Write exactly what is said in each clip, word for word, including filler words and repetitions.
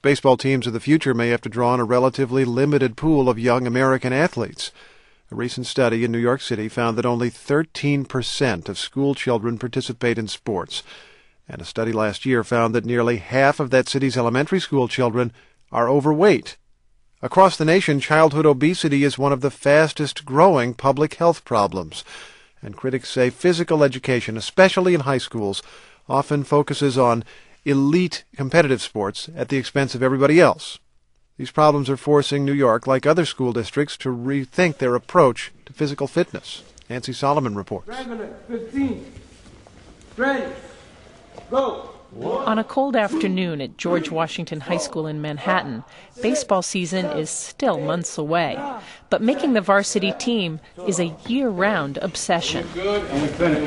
Baseball teams of the future may have to draw on a relatively limited pool of young American athletes. A recent study in New York City found that only thirteen percent of school children participate in sports. And a study last year found that nearly half of that city's elementary school children are overweight. Across the nation, childhood obesity is one of the fastest-growing public health problems. And critics say physical education, especially in high schools, often focuses on elite competitive sports at the expense of everybody else. These problems are forcing New York, like other school districts, to rethink their approach to physical fitness. Nancy Solomon reports. fifteen. Ready. Go. On a cold afternoon at George Washington High School in Manhattan, baseball season is still months away. But making the varsity team is a year-round obsession. Good, and we finish.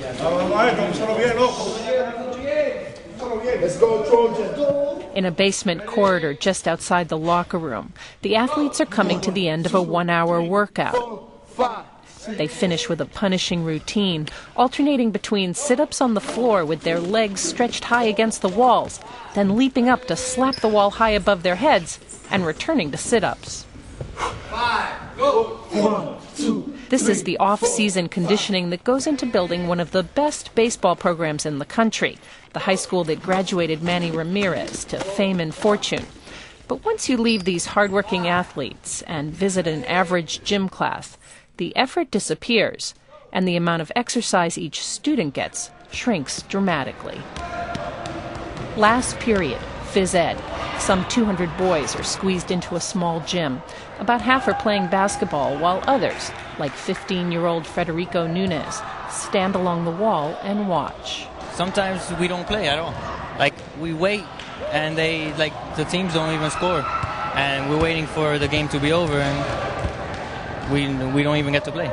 Let's go, Trojans. In a basement corridor just outside the locker room, the athletes are coming to the end of a one-hour workout. They finish with a punishing routine, alternating between sit-ups on the floor with their legs stretched high against the walls, then leaping up to slap the wall high above their heads, and returning to sit-ups. Five, go. One, two. This is the off-season conditioning that goes into building one of the best baseball programs in the country, the high school that graduated Manny Ramirez to fame and fortune. But once you leave these hardworking athletes and visit an average gym class, the effort disappears, and the amount of exercise each student gets shrinks dramatically. Last period, phys ed. Some two hundred boys are squeezed into a small gym. About half are playing basketball, while others, like fifteen-year-old Federico Nunez, stand along the wall and watch. Sometimes we don't play at all. Like, we wait, and they, like, the teams don't even score. And we're waiting for the game to be over, and we we don't even get to play.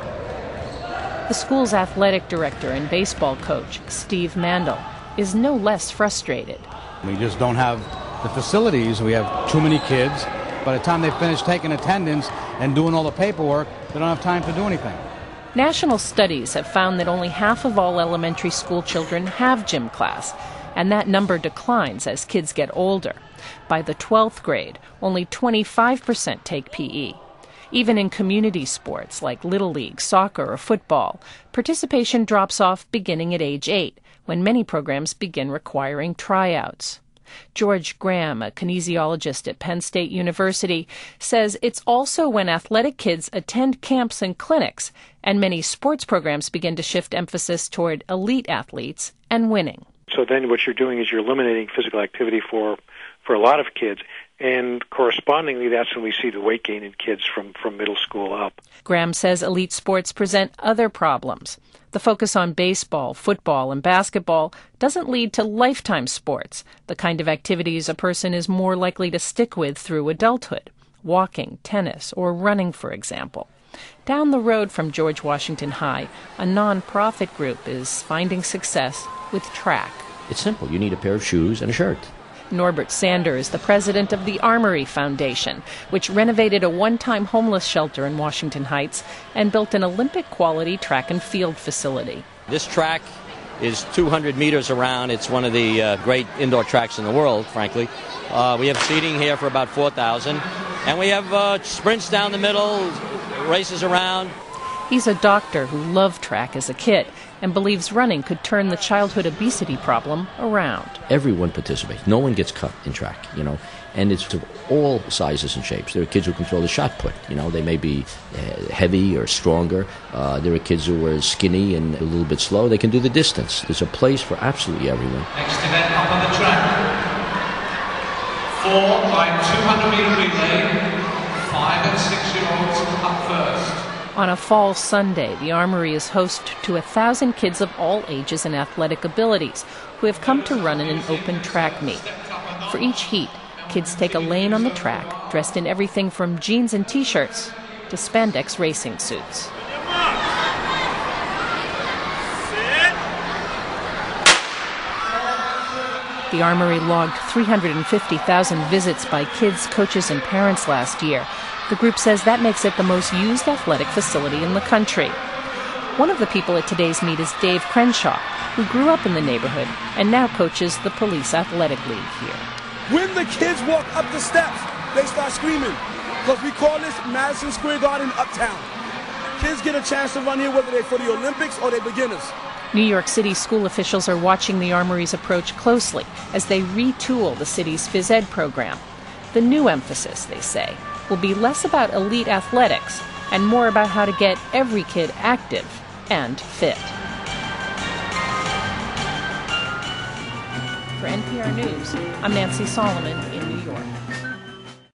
The school's athletic director and baseball coach, Steve Mandel, is no less frustrated. We just don't have the facilities. We have too many kids. By the time they finish taking attendance and doing all the paperwork, they don't have time to do anything. National studies have found that only half of all elementary school children have gym class, and that number declines as kids get older. By the twelfth grade, only twenty-five percent take P E. Even in community sports like Little League, soccer, or football, participation drops off beginning at age eight, when many programs begin requiring tryouts. George Graham, a kinesiologist at Penn State University, says it's also when athletic kids attend camps and clinics, and many sports programs begin to shift emphasis toward elite athletes and winning. So then what you're doing is you're eliminating physical activity for, for a lot of kids, and correspondingly that's when we see the weight gain in kids from, from middle school up. Graham says elite sports present other problems. The focus on baseball, football, and basketball doesn't lead to lifetime sports, the kind of activities a person is more likely to stick with through adulthood, walking, tennis, or running, for example. Down the road from George Washington High, a non-profit group is finding success with track. It's simple. You need a pair of shoes and a shirt. Norbert Sander is the president of the Armory Foundation, which renovated a one-time homeless shelter in Washington Heights and built an Olympic-quality track and field facility. This track is two hundred meters around. It's one of the uh, great indoor tracks in the world, frankly. Uh, we have seating here for about four thousand, and we have uh, sprints down the middle, races around. He's a doctor who loved track as a kid and believes running could turn the childhood obesity problem around. Everyone participates. No one gets cut in track, you know, and it's of all sizes and shapes. There are kids who can throw the shot put, you know, they may be uh, heavy or stronger. Uh, there are kids who are skinny and a little bit slow. They can do the distance. There's a place for absolutely everyone. Next event up on the track. Four by two hundred meter relay. Five and six-year-olds up first. On a fall Sunday, the Armory is host to a thousand kids of all ages and athletic abilities who have come to run in an open track meet. For each heat, kids take a lane on the track, dressed in everything from jeans and T-shirts to spandex racing suits. The Armory logged three hundred fifty thousand visits by kids, coaches, and parents last year. The group says that makes it the most used athletic facility in the country. One of the people at today's meet is Dave Crenshaw, who grew up in the neighborhood and now coaches the Police Athletic League here. When the kids walk up the steps, they start screaming. Because we call this Madison Square Garden Uptown. Kids get a chance to run here whether they're for the Olympics or they're beginners. New York City school officials are watching the Armory's approach closely as they retool the city's phys ed program. The new emphasis, they say, will be less about elite athletics and more about how to get every kid active and fit. For N P R News, I'm Nancy Solomon in